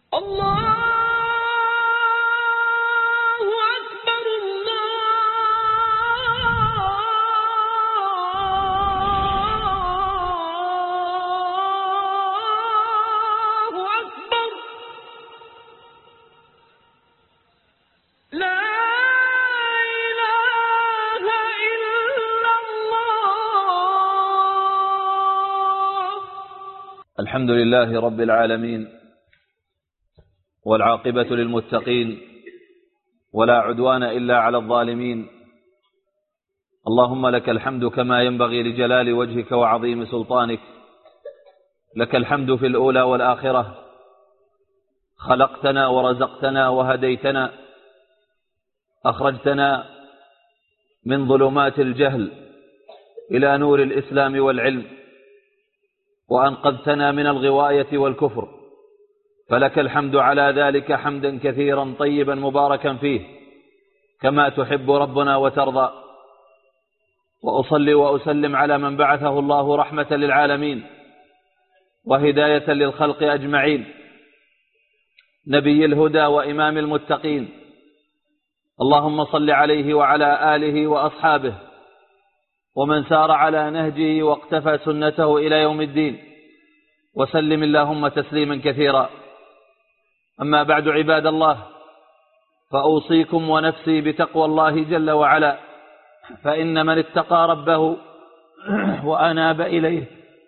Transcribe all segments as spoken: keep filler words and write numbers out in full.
الله أكبر الله أكبر لا إله إلا الله. الحمد لله رب العالمين، والعاقبة للمتقين، ولا عدوان إلا على الظالمين. اللهم لك الحمد كما ينبغي لجلال وجهك وعظيم سلطانك. لك الحمد في الأولى والآخرة، خلقتنا ورزقتنا وهديتنا، أخرجتنا من ظلمات الجهل إلى نور الإسلام والعلم، وأنقذتنا من الغواية والكفر، فلك الحمد على ذلك حمدا كثيرا طيبا مباركا فيه كما تحب ربنا وترضى. وأصلي وأسلم على من بعثه الله رحمة للعالمين وهداية للخلق أجمعين، نبي الهدى وإمام المتقين. اللهم صل عليه وعلى آله وأصحابه ومن سار على نهجه واقتفى سنته إلى يوم الدين، وسلم اللهم تسليما كثيرا. أما بعد، عباد الله، فأوصيكم ونفسي بتقوى الله جل وعلا، فإن من اتقى ربه وأناب إليه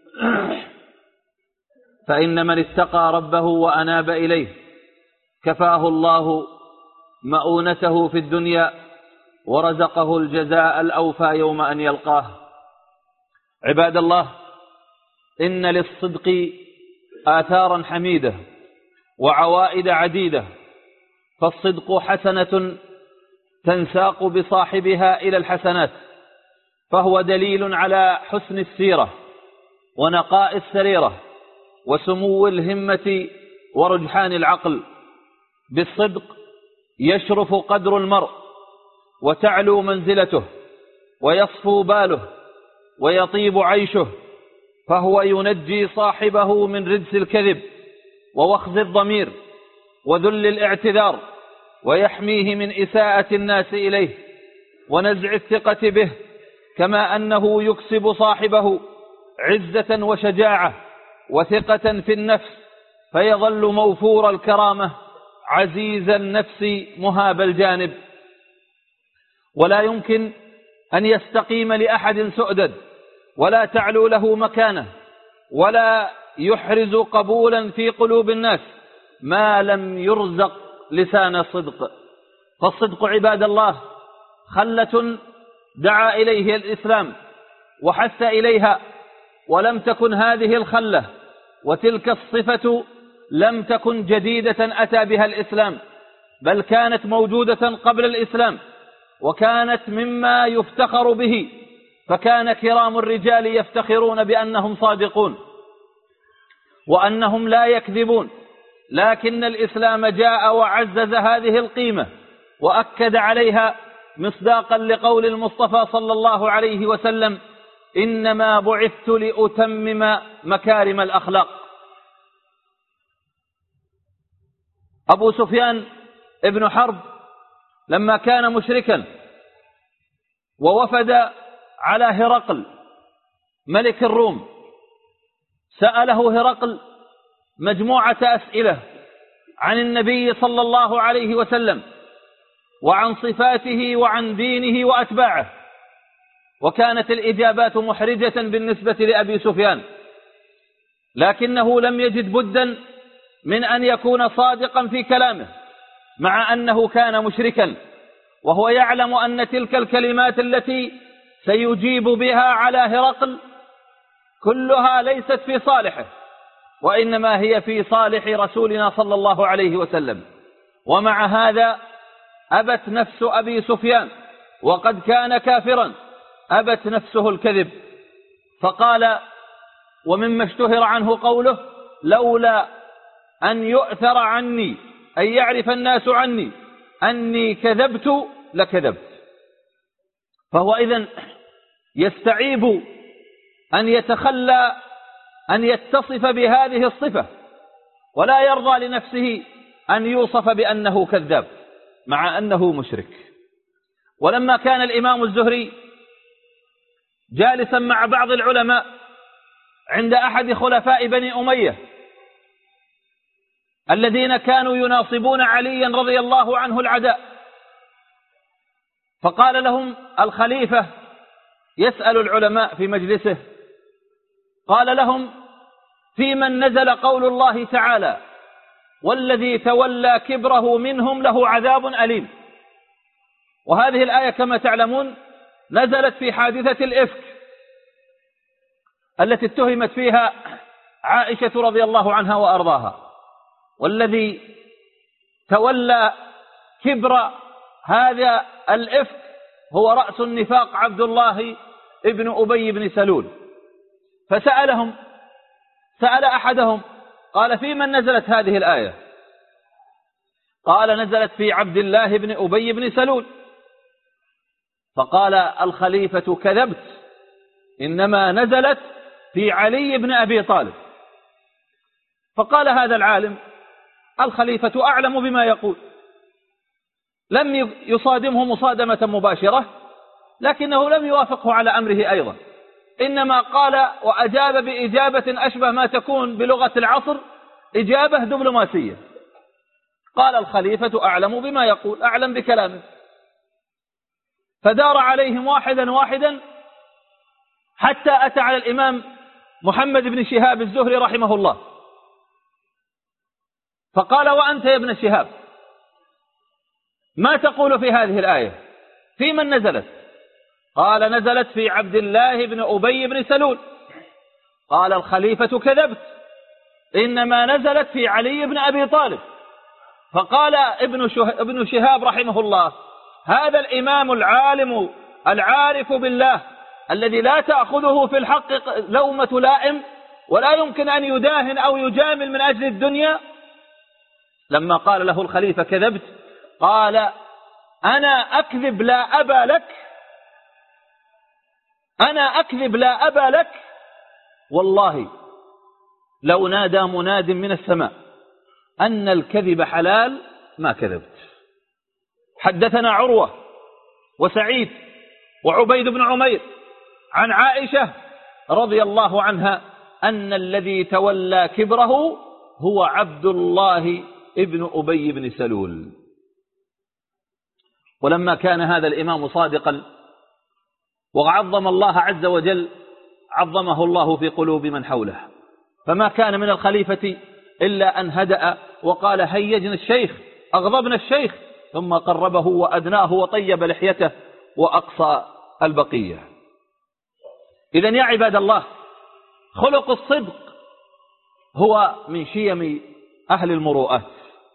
فإن من اتقى ربه وأناب إليه كفاه الله مؤونته في الدنيا ورزقه الجزاء الأوفى يوم أن يلقاه. عباد الله، إن للصدق آثارا حميدة وعوائد عديدة، فالصدق حسنة تنساق بصاحبها إلى الحسنات، فهو دليل على حسن السيرة ونقاء السريرة وسمو الهمة ورجحان العقل. بالصدق يشرف قدر المرء وتعلو منزلته ويصفو باله ويطيب عيشه، فهو ينجي صاحبه من رجس الكذب ووخز الضمير وذل الاعتذار، ويحميه من إساءة الناس إليه ونزع الثقة به، كما أنه يكسب صاحبه عزة وشجاعة وثقة في النفس، فيظل موفور الكرامة عزيز النفس مهاب الجانب. ولا يمكن أن يستقيم لأحد سؤدد ولا تعلو له مكانه ولا يحرز قبولا في قلوب الناس ما لم يرزق لسان الصدق. فالصدق عباد الله خلة دعا إليه الإسلام وحث إليها، ولم تكن هذه الخلة وتلك الصفة لم تكن جديدة أتى بها الإسلام، بل كانت موجودة قبل الإسلام، وكانت مما يفتخر به، فكان كرام الرجال يفتخرون بأنهم صادقون وأنهم لا يكذبون، لكن الإسلام جاء وعزز هذه القيمة وأكد عليها مصداقا لقول المصطفى صلى الله عليه وسلم: إنما بعثت لأتمم مكارم الأخلاق. أبو سفيان ابن حرب لما كان مشركا ووفد على هرقل ملك الروم، سأله هرقل مجموعة أسئلة عن النبي صلى الله عليه وسلم وعن صفاته وعن دينه وأتباعه، وكانت الإجابات محرجة بالنسبة لأبي سفيان، لكنه لم يجد بدا من أن يكون صادقا في كلامه، مع أنه كان مشركا، وهو يعلم أن تلك الكلمات التي سيجيب بها على هرقل كلها ليست في صالحه، وإنما هي في صالح رسولنا صلى الله عليه وسلم. ومع هذا أبت نفس أبي سفيان، وقد كان كافرا، أبت نفسه الكذب، فقال: ومما اشتهر عنه قوله: لولا أن يؤثر عني، أن يعرف الناس عني أني كذبت لكذبت. فهو إذن يستعيب أن يتخلى أن يتصف بهذه الصفة، ولا يرضى لنفسه أن يوصف بأنه كذاب مع أنه مشرك. ولما كان الإمام الزهري جالسا مع بعض العلماء عند أحد خلفاء بني أمية الذين كانوا يناصبون عليا رضي الله عنه العداء، فقال لهم الخليفة يسأل العلماء في مجلسه، قال لهم: في من نزل قول الله تعالى: والذي تولى كبره منهم له عذاب أليم. وهذه الآية كما تعلمون نزلت في حادثة الإفك التي اتهمت فيها عائشة رضي الله عنها وأرضاها، والذي تولى كبر هذا الإفك هو رأس النفاق عبد الله ابن أبي بن سلول. فسألهم سأل أحدهم قال: في من نزلت هذه الآية؟ قال: نزلت في عبد الله بن أبي بن سلول. فقال الخليفة: كذبت، إنما نزلت في علي بن أبي طالب. فقال هذا العالم: الخليفة أعلم بما يقول، لم يصادمه مصادمة مباشرة، لكنه لم يوافقه على أمره أيضا، إنما قال وأجاب بإجابة أشبه ما تكون بلغة العصر إجابة دبلوماسية. قال الخليفة: أعلم بما يقول، أعلم بكلامه. فدار عليهم واحدا واحدا حتى أتى على الإمام محمد بن شهاب الزهري رحمه الله، فقال: وأنت يا ابن شهاب ما تقول في هذه الآية؟ في من نزلت؟ قال: نزلت في عبد الله بن أبي بن سلول. قال الخليفة: كذبت، إنما نزلت في علي بن أبي طالب. فقال ابن ابن شهاب رحمه الله: هذا الإمام العالم العارف بالله الذي لا تأخذه في الحق لومة لائم ولا يمكن أن يداهن أو يجامل من أجل الدنيا، لما قال له الخليفة: كذبت، قال: أنا أكذب لا أبا لك، أنا أكذب لا أبا لك، والله لو نادى مناد من السماء أن الكذب حلال ما كذبت. حدثنا عروة وسعيد وعبيد بن عمير عن عائشة رضي الله عنها أن الذي تولى كبره هو عبد الله ابن أبي بن سلول. ولما كان هذا الإمام صادقا وعظم الله عز وجل عظمه الله في قلوب من حوله، فما كان من الخليفة إلا أن هدأ وقال: هيجنا الشيخ، أغضبنا الشيخ، ثم قربه وأدناه وطيب لحيته وأقصى البقية. إذن يا عباد الله، خلق الصدق هو من شيم أهل المروءات،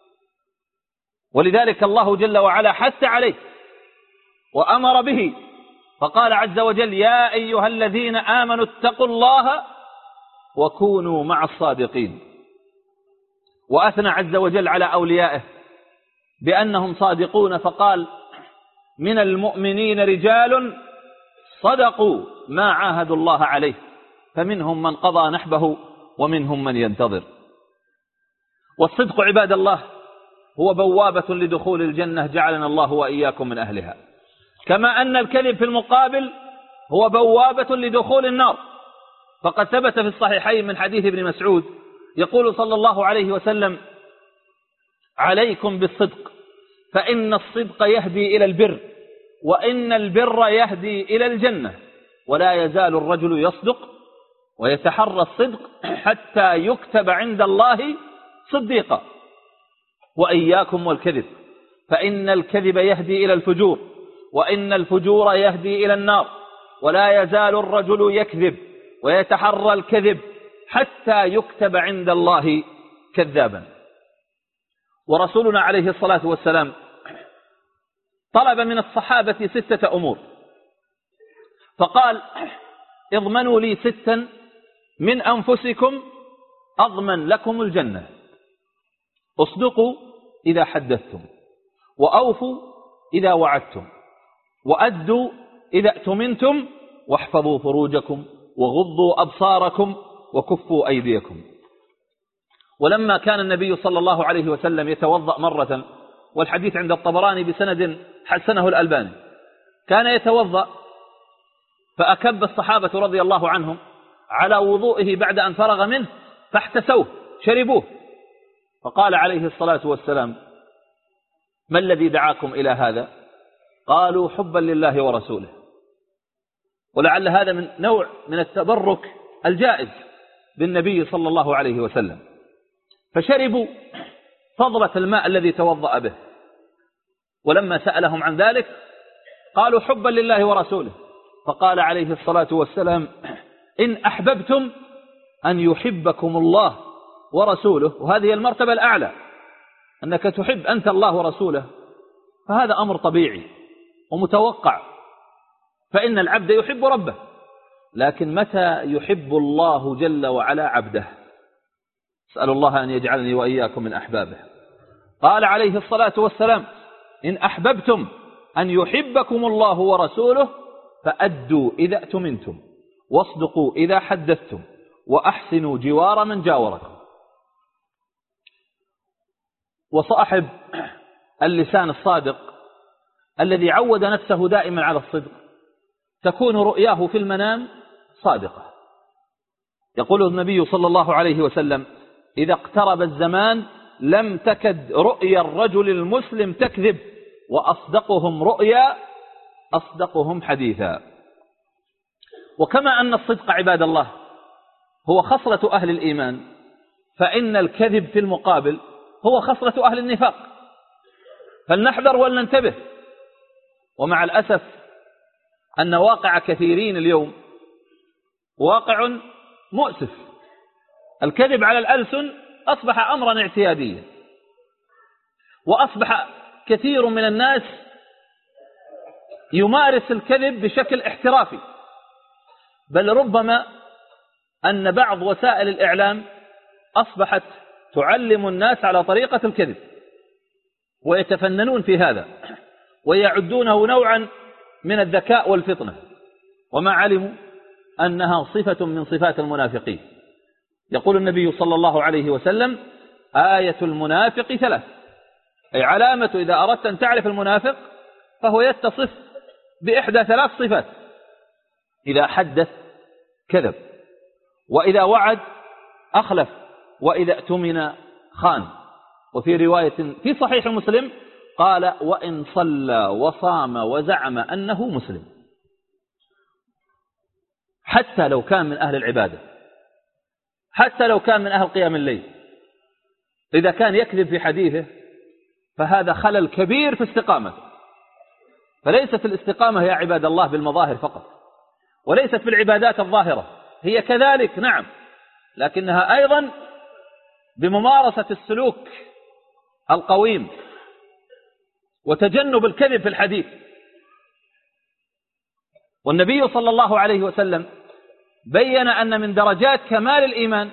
ولذلك الله جل وعلا حث عليه وأمر به، فقال عز وجل: يا أيها الذين آمنوا اتقوا الله وكونوا مع الصادقين. وأثنى عز وجل على أوليائه بأنهم صادقون، فقال: من المؤمنين رجال صدقوا ما عاهدوا الله عليه، فمنهم من قضى نحبه ومنهم من ينتظر. والصدق عباد الله هو بوابة لدخول الجنة، جعلنا الله وإياكم من أهلها، كما أن الكذب في المقابل هو بوابة لدخول النار. فقد ثبت في الصحيحين من حديث ابن مسعود يقول صلى الله عليه وسلم: عليكم بالصدق، فإن الصدق يهدي إلى البر، وإن البر يهدي إلى الجنة، ولا يزال الرجل يصدق ويتحرى الصدق حتى يكتب عند الله صديقا. وإياكم والكذب، فإن الكذب يهدي إلى الفجور، وإن الفجور يهدي إلى النار، ولا يزال الرجل يكذب ويتحرى الكذب حتى يكتب عند الله كذابا. ورسولنا عليه الصلاة والسلام طلب من الصحابة ستة أمور، فقال: اضمنوا لي ستا من أنفسكم أضمن لكم الجنة: اصدقوا إذا حدثتم، وأوفوا إذا وعدتم، وأدوا إذا اؤتمنتم، واحفظوا فروجكم، وغضوا أبصاركم، وكفوا أيديكم. ولما كان النبي صلى الله عليه وسلم يتوضأ مرة، والحديث عند الطبراني بسند حسنه الألباني، كان يتوضأ فأكب الصحابة رضي الله عنهم على وضوئه بعد أن فرغ منه فاحتسوه شربوه، فقال عليه الصلاة والسلام: ما الذي دعاكم إلى هذا؟ قالوا: حبا لله ورسوله. ولعل هذا من نوع من التبرك الجائز بالنبي صلى الله عليه وسلم، فشربوا فضلة الماء الذي توضأ به. ولما سألهم عن ذلك قالوا: حبا لله ورسوله. فقال عليه الصلاة والسلام: إن أحببتم أن يحبكم الله ورسوله، وهذه المرتبة الأعلى، أنك تحب أنت الله ورسوله، فهذا أمر طبيعي ومتوقع، فإن العبد يحب ربه، لكن متى يحب الله جل وعلا عبده؟ أسأل الله أن يجعلني وإياكم من أحبابه. قال عليه الصلاة والسلام: إن أحببتم أن يحبكم الله ورسوله فأدوا إذا أتمنتم، واصدقوا إذا حدثتم، وأحسنوا جوار من جاوركم. وصاحب اللسان الصادق الذي عود نفسه دائما على الصدق تكون رؤياه في المنام صادقة. يقول النبي صلى الله عليه وسلم: إذا اقترب الزمان لم تكد رؤيا الرجل المسلم تكذب، وأصدقهم رؤيا أصدقهم حديثا. وكما أن الصدق عباد الله هو خصلة أهل الإيمان، فإن الكذب في المقابل هو خصلة أهل النفاق، فلنحذر ولننتبه. ومع الأسف أن واقع كثيرين اليوم واقع مؤسف، الكذب على الألسن أصبح أمرا اعتياديا، وأصبح كثير من الناس يمارس الكذب بشكل احترافي، بل ربما أن بعض وسائل الإعلام أصبحت تعلم الناس على طريقة الكذب، ويتفننون في هذا ويعدونه نوعا من الذكاء والفطنة، وما علموا أنها صفة من صفات المنافقين. يقول النبي صلى الله عليه وسلم: آية المنافق ثلاث، أي علامة إذا أردت أن تعرف المنافق فهو يتصف بإحدى ثلاث صفات: إذا حدث كذب، وإذا وعد أخلف، وإذا اؤتمن خان. وفي رواية في صحيح مسلم قال: وإن صلى وصام وزعم أنه مسلم. حتى لو كان من أهل العبادة، حتى لو كان من أهل قيام الليل، إذا كان يكذب في حديثه فهذا خلل كبير في استقامته. فليست الاستقامة يا عباد الله بالمظاهر فقط، وليست بالعبادات الظاهرة، هي كذلك نعم، لكنها أيضا بممارسة السلوك القويم وتجنب الكذب في الحديث. والنبي صلى الله عليه وسلم بين أن من درجات كمال الإيمان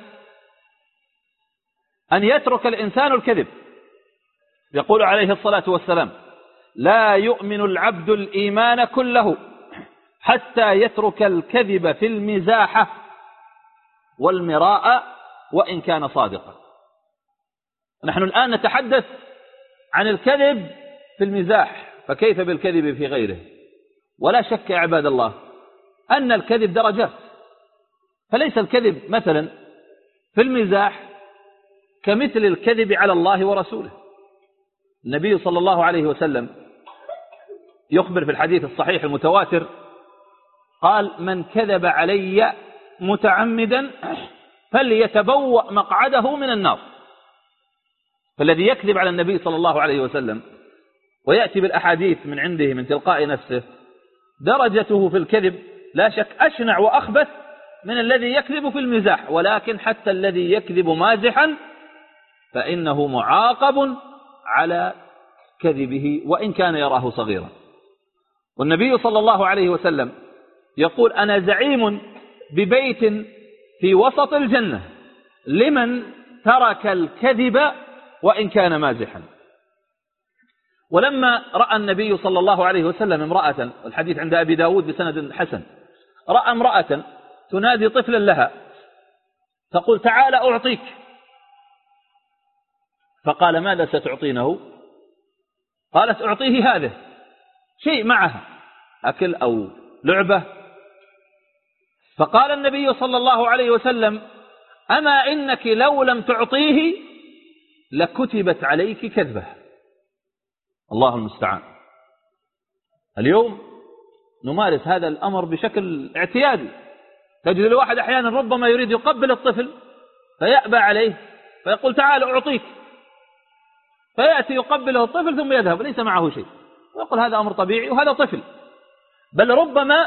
أن يترك الإنسان الكذب. يقول عليه الصلاة والسلام: لا يؤمن العبد الإيمان كله حتى يترك الكذب في المزاحة والمراء وإن كان صادقا. نحن الآن نتحدث عن الكذب في المزاح، فكيف بالكذب في غيره؟ ولا شك يا عباد الله أن الكذب درجات، فليس الكذب مثلا في المزاح كمثل الكذب على الله ورسوله. النبي صلى الله عليه وسلم يخبر في الحديث الصحيح المتواتر قال: من كذب علي متعمدا فليتبوأ مقعده من النار. فالذي يكذب على النبي صلى الله عليه وسلم ويأتي بالأحاديث من عنده من تلقاء نفسه درجته في الكذب لا شك أشنع وأخبث من الذي يكذب في المزاح. ولكن حتى الذي يكذب مازحا فإنه معاقب على كذبه وإن كان يراه صغيرا. والنبي صلى الله عليه وسلم يقول: أنا زعيم ببيت في وسط الجنة لمن ترك الكذب وإن كان مازحا. ولما رأى النبي صلى الله عليه وسلم امرأة، والحديث عند أبي داود بسند حسن، رأى امرأة تنادي طفلا لها تقول: تعال أعطيك. فقال ماذا ستعطينه؟ قالت أعطيه هذا، شيء معها أكل أو لعبة. فقال النبي صلى الله عليه وسلم أما إنك لو لم تعطيه لكتبت عليك كذبة. الله المستعان. اليوم نمارس هذا الأمر بشكل اعتيادي. تجد الواحد أحيانا ربما يريد يقبل الطفل فيأبى عليه فيقول تعال أعطيك، فيأتي يقبله الطفل ثم يذهب ليس معه شيء، ويقول هذا أمر طبيعي وهذا طفل. بل ربما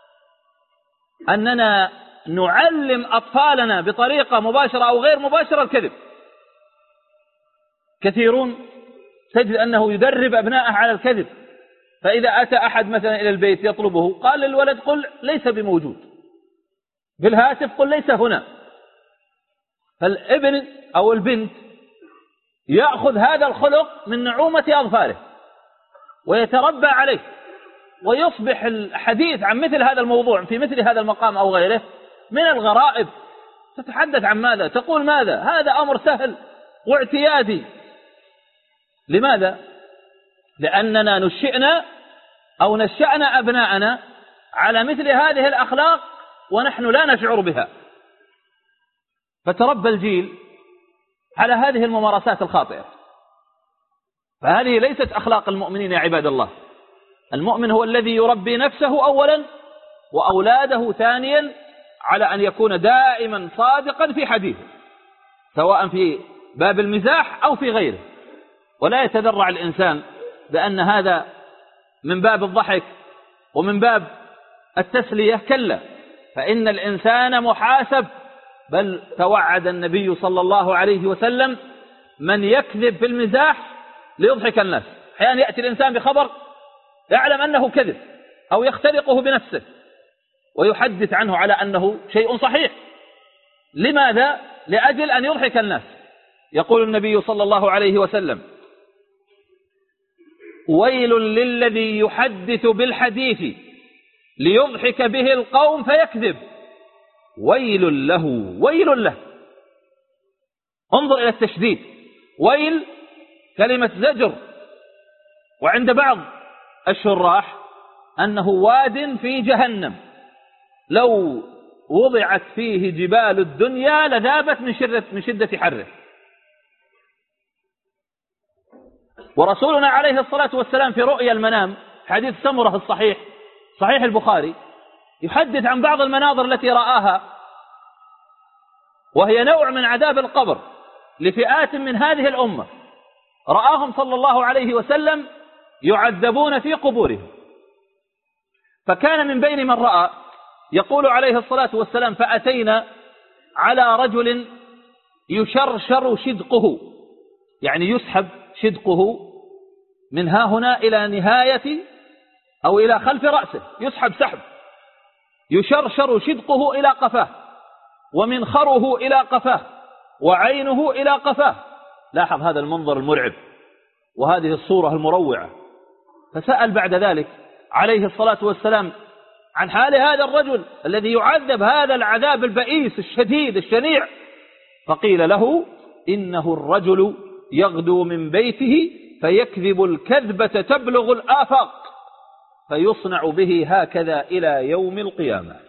أننا نعلم أطفالنا بطريقة مباشرة أو غير مباشرة الكذب. كثيرون تجد أنه يدرب أبناءه على الكذب، فإذا أتى أحد مثلا إلى البيت يطلبه قال للولد قل ليس بموجود، بالهاتف قل ليس هنا. فالابن أو البنت يأخذ هذا الخلق من نعومة أظفاره ويتربى عليه، ويصبح الحديث عن مثل هذا الموضوع في مثل هذا المقام أو غيره من الغرائب. تتحدث عن ماذا؟ تقول ماذا؟ هذا أمر سهل واعتيادي. لماذا؟ لأننا نشئنا أو نشأنا أبناءنا على مثل هذه الأخلاق ونحن لا نشعر بها، فتربى الجيل على هذه الممارسات الخاطئة. فهذه ليست أخلاق المؤمنين يا عباد الله. المؤمن هو الذي يربي نفسه أولا وأولاده ثانيا على أن يكون دائما صادقا في حديثه، سواء في باب المزاح أو في غيره، ولا يتذرع الإنسان بأن هذا من باب الضحك ومن باب التسلية. كلا، فإن الإنسان محاسب. بل توعد النبي صلى الله عليه وسلم من يكذب في المزاح ليضحك الناس. أحيانا يأتي الإنسان بخبر يعلم أنه كذب أو يختلقه بنفسه ويحدث عنه على أنه شيء صحيح. لماذا؟ لأجل أن يضحك الناس. يقول النبي صلى الله عليه وسلم ويل للذي يحدث بالحديث ليضحك به القوم فيكذب، ويل له ويل له. انظر إلى التشديد، ويل كلمة زجر، وعند بعض الشراح أنه واد في جهنم لو وضعت فيه جبال الدنيا لذابت من شدة, من شدة حره. ورسولنا عليه الصلاة والسلام في رؤيا المنام، حديث سمرة الصحيح صحيح البخاري، يحدث عن بعض المناظر التي رآها، وهي نوع من عذاب القبر لفئات من هذه الأمة. رآهم صلى الله عليه وسلم يعذبون في قبورهم. فكان من بين من رأى يقول عليه الصلاة والسلام فأتينا على رجل يشرشر شدقه، يعني يسحب شدقه من ها هنا إلى نهاية أو إلى خلف رأسه، يسحب سحب، يشرشر شدقه إلى قفاه، ومنخره إلى قفاه، وعينه إلى قفاه. لاحظ هذا المنظر المرعب وهذه الصورة المروعة. فسأل بعد ذلك عليه الصلاة والسلام عن حال هذا الرجل الذي يعذب هذا العذاب البئيس الشديد الشنيع، فقيل له إنه الرجل يغدو من بيته فيكذب الكذبة تبلغ الآفاق فيصنع به هكذا إلى يوم القيامة.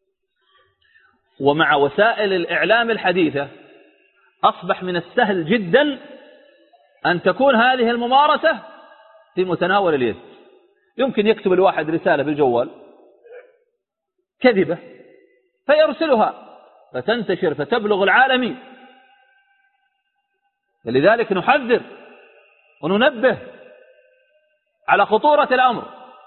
ومع وسائل الإعلام الحديثة أصبح من السهل جدا أن تكون هذه الممارسة في متناول اليد. يمكن يكتب الواحد رسالة بالجوال كذبة فيرسلها فتنتشر فتبلغ العالمين. فلذلك نحذر وننبه على خطورة الأمر.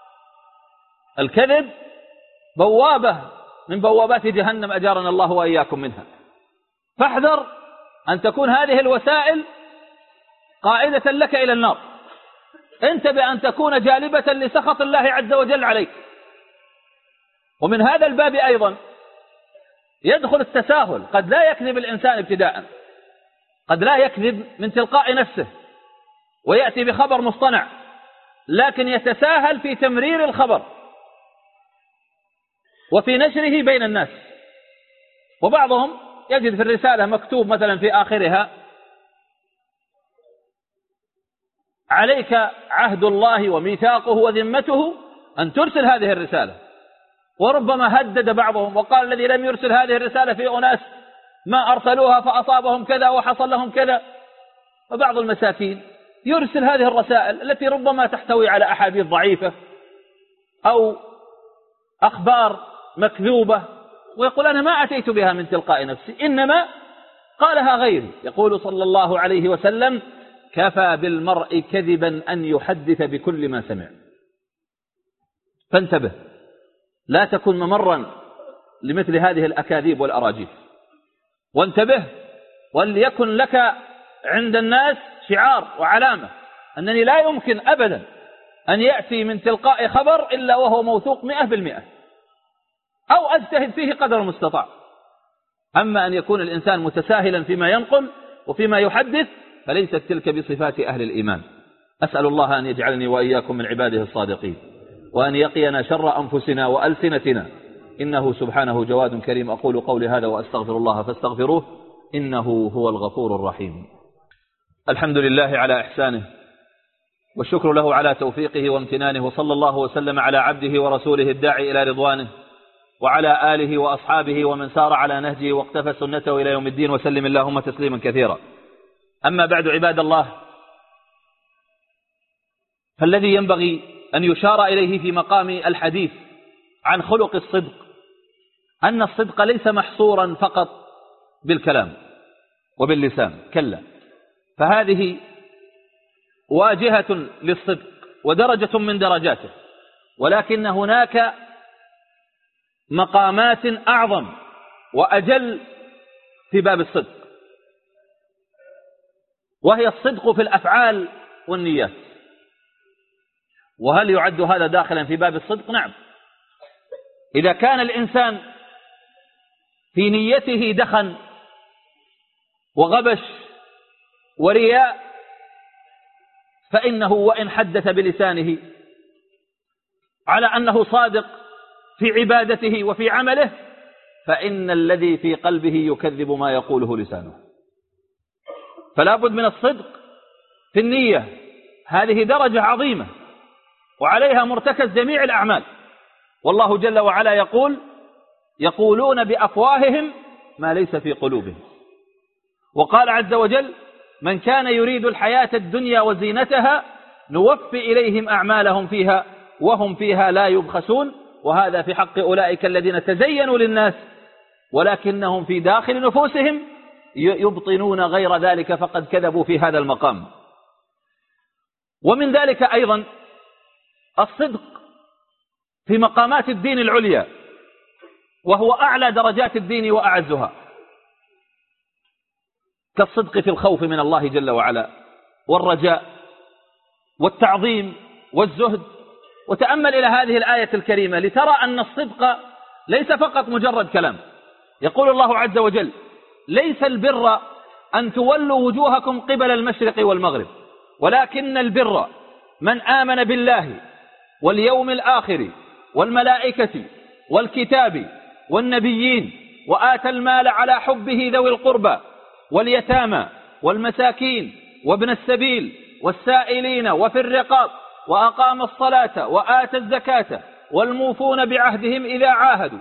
الكذب بوابة من بوابات جهنم أجارنا الله وإياكم منها. فاحذر أن تكون هذه الوسائل قائدة لك إلى النار. انتبه أن تكون جالبة لسخط الله عز وجل عليك. ومن هذا الباب أيضا يدخل التساهل. قد لا يكذب الإنسان ابتداء، قد لا يكذب من تلقاء نفسه ويأتي بخبر مصطنع، لكن يتساهل في تمرير الخبر وفي نشره بين الناس. وبعضهم يجد في الرسالة مكتوب مثلا في آخرها عليك عهد الله وميثاقه وذمته أن ترسل هذه الرسالة. وربما هدد بعضهم وقال الذي لم يرسل هذه الرسالة في أناس ما أرسلوها فأصابهم كذا وحصل لهم كذا. وبعض المساكين يرسل هذه الرسائل التي ربما تحتوي على أحاديث ضعيفة أو أخبار مكذوبة، ويقول أنا ما أتيت بها من تلقاء نفسي، إنما قالها غيري. يقول صلى الله عليه وسلم: كفى بالمرء كذبا أن يحدث بكل ما سمع. فانتبه، لا تكن ممرا لمثل هذه الأكاذيب والأراجيف، وانتبه وليكن لك عند الناس شعار وعلامة أنني لا يمكن أبدا أن يأتي من تلقاء خبر إلا وهو موثوق مئة بالمئة، أو أجتهد فيه قدر المستطاع. أما أن يكون الإنسان متساهلا فيما ينقل وفيما يحدث فليست تلك بصفات أهل الإيمان. أسأل الله أن يجعلني وإياكم من عباده الصادقين، وأن يقينا شر أنفسنا وألسنتنا، إنه سبحانه جواد كريم. أقول قولي هذا وأستغفر الله فاستغفروه إنه هو الغفور الرحيم. الحمد لله على إحسانه، والشكر له على توفيقه وامتنانه، وصلى الله وسلم على عبده ورسوله الداعي إلى رضوانه، وعلى آله وأصحابه ومن سار على نهجه واقتفى سنته إلى يوم الدين، وسلم اللهم تسليما كثيرا. أما بعد، عباد الله، فالذي ينبغي أن يشار إليه في مقام الحديث عن خلق الصدق أن الصدق ليس محصورا فقط بالكلام وباللسان، كلا، فهذه واجهة للصدق ودرجة من درجاته، ولكن هناك مقامات أعظم وأجل في باب الصدق، وهي الصدق في الأفعال والنيات. وهل يعد هذا داخلا في باب الصدق؟ نعم. إذا كان الإنسان في نيته دخن وغبش ورياء فإنه وإن حدث بلسانه على أنه صادق في عبادته وفي عمله فإن الذي في قلبه يكذب ما يقوله لسانه. فلا بد من الصدق في النية، هذه درجة عظيمة وعليها مرتكز جميع الأعمال. والله جل وعلا يقول: يقولون بأفواههم ما ليس في قلوبهم. وقال عز وجل: من كان يريد الحياة الدنيا وزينتها نوفي إليهم أعمالهم فيها وهم فيها لا يبخسون. وهذا في حق أولئك الذين تزينوا للناس ولكنهم في داخل نفوسهم يبطنون غير ذلك، فقد كذبوا في هذا المقام. ومن ذلك أيضا الصدق في مقامات الدين العليا، وهو أعلى درجات الدين وأعزها، كالصدق في الخوف من الله جل وعلا والرجاء والتعظيم والزهد. وتأمل إلى هذه الآية الكريمة لترى أن الصدق ليس فقط مجرد كلام. يقول الله عز وجل: ليس البر أن تولوا وجوهكم قبل المشرق والمغرب ولكن البر من آمن بالله واليوم الآخر والملائكة والكتاب والنبيين وآتى المال على حبه ذوي القربى واليتامى والمساكين وابن السبيل والسائلين وفي الرقاب وأقام الصلاة وآتى الزكاة والموفون بعهدهم إذا عاهدوا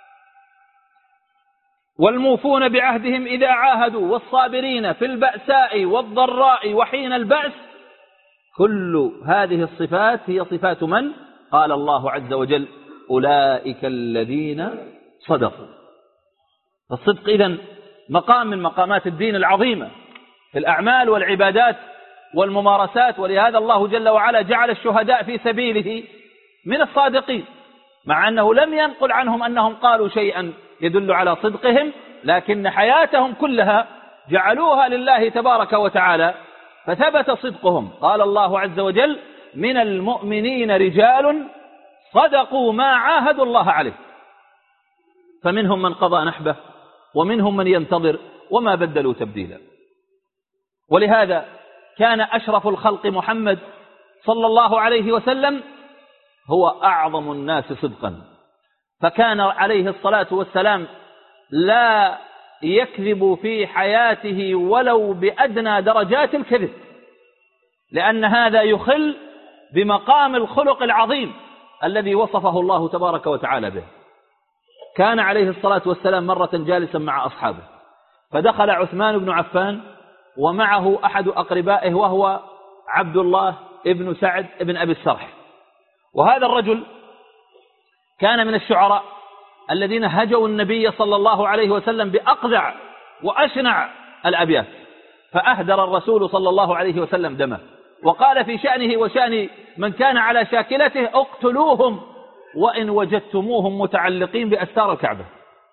والموفون بعهدهم إذا عاهدوا والصابرين في البأساء والضراء وحين البأس. كل هذه الصفات هي صفات من؟ قال الله عز وجل: أولئك الذين صدقوا. الصدق إذن مقام من مقامات الدين العظيمة في الأعمال والعبادات والممارسات. ولهذا الله جل وعلا جعل الشهداء في سبيله من الصادقين، مع أنه لم ينقل عنهم أنهم قالوا شيئا يدل على صدقهم، لكن حياتهم كلها جعلوها لله تبارك وتعالى فثبت صدقهم. قال الله عز وجل: من المؤمنين رجال صدقوا ما عاهدوا الله عليه، فمنهم من قضى نحبه ومنهم من ينتظر وما بدلوا تبديلا. ولهذا كان أشرف الخلق محمد صلى الله عليه وسلم هو أعظم الناس صدقا، فكان عليه الصلاة والسلام لا يكذب في حياته ولو بأدنى درجات الكذب، لأن هذا يخل بمقام الخلق العظيم الذي وصفه الله تبارك وتعالى به. كان عليه الصلاة والسلام مرة جالسا مع أصحابه، فدخل عثمان بن عفان ومعه أحد أقربائه وهو عبد الله ابن سعد ابن أبي السرح. وهذا الرجل كان من الشعراء الذين هجوا النبي صلى الله عليه وسلم بأقذع وأشنع الأبيات، فأهدر الرسول صلى الله عليه وسلم دمه، وقال في شأنه وشأن من كان على شاكلته: اقتلوهم وإن وجدتموهم متعلقين بأستار الكعبة.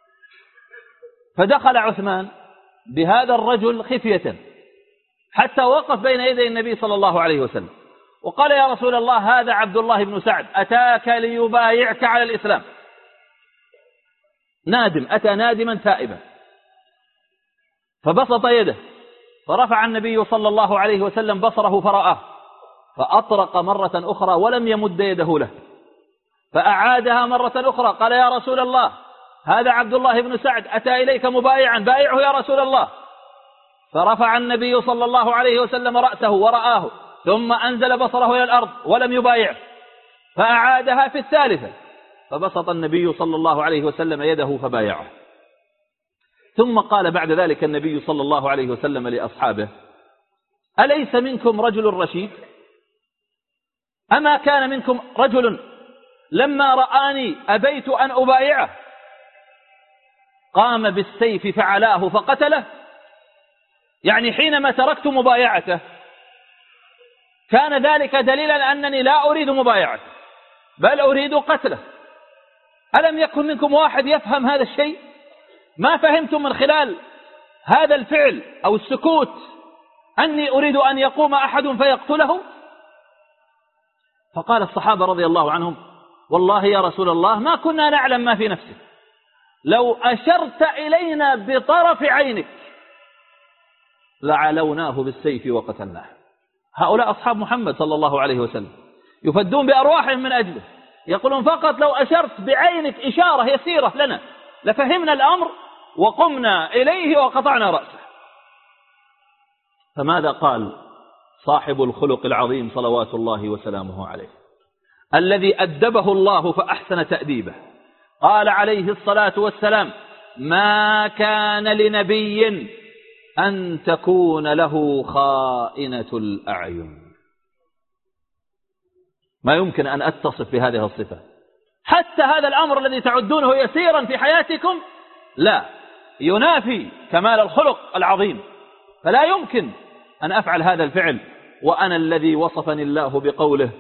فدخل عثمان بهذا الرجل خفية حتى وقف بين يدي النبي صلى الله عليه وسلم وقال: يا رسول الله، هذا عبد الله بن سعد أتاك ليبايعك على الإسلام، نادم، أتى نادما تائبا. فبسط يده، فرفع النبي صلى الله عليه وسلم بصره فرآه، فأطرق مرة أخرى ولم يمد يده له، فأعادها مرة أخرى، قال: يا رسول الله، هذا عبد الله بن سعد أتى إليك مبايعا، بايعه يا رسول الله. فرفع النبي صلى الله عليه وسلم رأسه ورآه، ثم أنزل بصره إلى الأرض ولم يبايع، فأعادها في الثالثة، فبسط النبي صلى الله عليه وسلم يده فبايعه. ثم قال بعد ذلك النبي صلى الله عليه وسلم لأصحابه: أليس منكم رجل رشيد؟ أما كان منكم رجل لما رآني أبيت أن أبايعه قام بالسيف فعلاه فقتله؟ يعني حينما تركت مبايعته كان ذلك دليلا أنني لا أريد مبايعته بل أريد قتله. ألم يكن منكم واحد يفهم هذا الشيء؟ ما فهمتم من خلال هذا الفعل أو السكوت أني أريد أن يقوم أحد فيقتله؟ فقال الصحابة رضي الله عنهم: والله يا رسول الله ما كنا نعلم ما في نفسك، لو أشرت إلينا بطرف عينك لعلوناه بالسيف وقتلناه. هؤلاء أصحاب محمد صلى الله عليه وسلم يفدون بأرواحهم من أجله، يقولون فقط لو أشرت بعينك إشارة يسيرة لنا لفهمنا الأمر وقمنا إليه وقطعنا رأسه. فماذا قال صاحب الخلق العظيم صلوات الله وسلامه عليه الذي أدبه الله فأحسن تأديبه؟ قال عليه الصلاة والسلام: ما كان لنبي أن تكون له خائنة الأعين. ما يمكن أن أتصف بهذه الصفة. حتى هذا الأمر الذي تعدونه يسيرا في حياتكم لا ينافي كمال الخلق العظيم، فلا يمكن أن أفعل هذا الفعل وأنا الذي وصفني الله بقوله: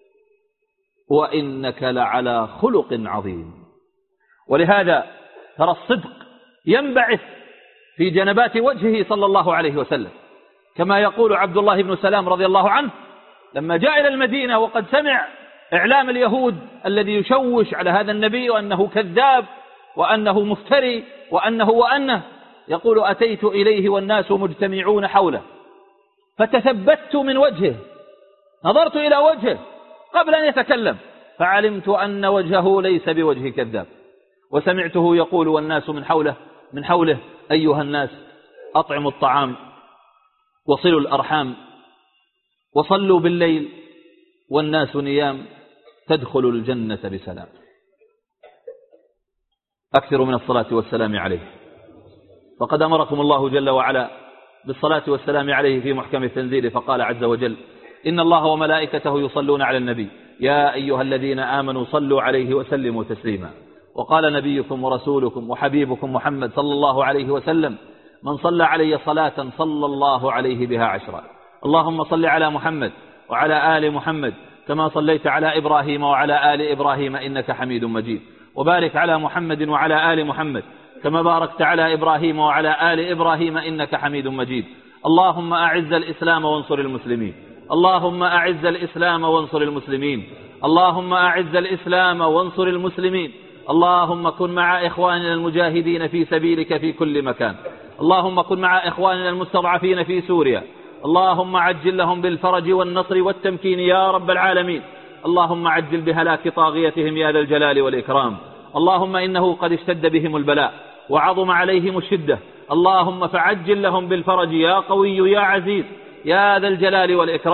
وإنك لعلى خلق عظيم. ولهذا ترى الصدق ينبعث في جنبات وجهه صلى الله عليه وسلم، كما يقول عبد الله بن سلام رضي الله عنه لما جاء إلى المدينة وقد سمع إعلام اليهود الذي يشوش على هذا النبي وأنه كذاب وأنه مفتري وأنه وأنه، يقول: أتيت إليه والناس مجتمعون حوله فتثبت من وجهه، نظرت إلى وجهه قبل أن يتكلم فعلمت أن وجهه ليس بوجه كذاب، وسمعته يقول والناس من حوله من حوله أيها الناس أطعموا الطعام وصلوا الأرحام وصلوا بالليل والناس نيام تدخلوا الجنة بسلام. أكثروا من الصلاة والسلام عليه، فقد أمركم الله جل وعلا بالصلاة والسلام عليه في محكم التنزيل، فقال عز وجل: إن الله وملائكته يصلون على النبي يا أيها الذين آمنوا صلوا عليه وسلموا تسليما. وقال نبيكم ورسولكم وحبيبكم محمد صلى الله عليه وسلم: من صلى علي صلاة صلى الله عليه بها عشرا. اللهم صل على محمد وعلى آل محمد كما صليت على إبراهيم وعلى آل إبراهيم إنك حميد مجيد، وبارك على محمد وعلى آل محمد كما باركت على إبراهيم وعلى آل إبراهيم إنك حميد مجيد. اللهم أعز الإسلام وانصر المسلمين، اللهم أعز الإسلام وانصر المسلمين، اللهم أعز الإسلام وانصر المسلمين. اللهم كن مع إخواننا المجاهدين في سبيلك في كل مكان، اللهم كن مع إخواننا المستضعفين في سوريا، اللهم عجل لهم بالفرج والنصر والتمكين يا رب العالمين. اللهم عجل بهلاك طاغيتهم يا ذا الجلال والإكرام. اللهم إنه قد اشتد بهم البلاء وعظم عليهم الشدة، اللهم فعجل لهم بالفرج يا قوي يا عزيز يا ذا الجلال والإكرام.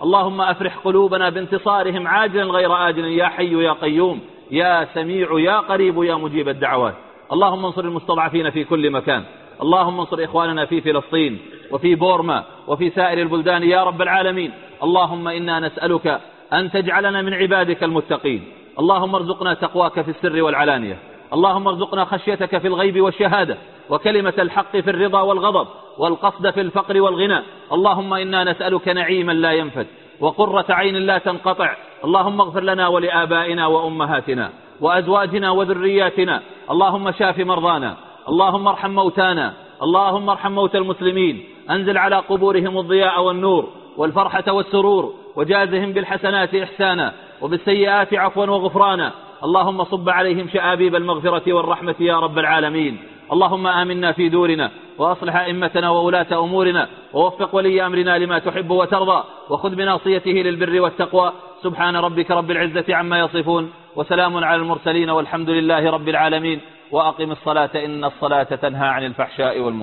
اللهم أفرح قلوبنا بانتصارهم عاجلا غير آجل يا حي يا قيوم يا سميع يا قريب يا مجيب الدعوات. اللهم انصر المستضعفين في كل مكان، اللهم انصر إخواننا في فلسطين وفي بورما وفي سائر البلدان يا رب العالمين. اللهم إنا نسألك أن تجعلنا من عبادك المتقين. اللهم ارزقنا تقواك في السر والعلانية، اللهم ارزقنا خشيتك في الغيب والشهادة، وكلمة الحق في الرضا والغضب، والقصد في الفقر والغنى. اللهم إنا نسألك نعيما لا ينفد وقرة عين لا تنقطع. اللهم اغفر لنا ولآبائنا وأمهاتنا وأزواجنا وذرياتنا. اللهم شاف مرضانا، اللهم ارحم موتانا، اللهم ارحم موتى المسلمين. أنزل على قبورهم الضياء والنور والفرحة والسرور، وجازهم بالحسنات إحسانا وبالسيئات عفوا وغفرانا. اللهم صب عليهم شآبيب المغفرة والرحمة يا رب العالمين. اللهم آمنا في دورنا وأصلح أئمتنا وولاة أمورنا، ووفق ولي أمرنا لما تحب وترضى، وخذ بناصيته للبر والتقوى. سبحان ربك رب العزة عما يصفون، وسلام على المرسلين، والحمد لله رب العالمين. وأقم الصلاة إن الصلاة تنهى عن الفحشاء والمنكر.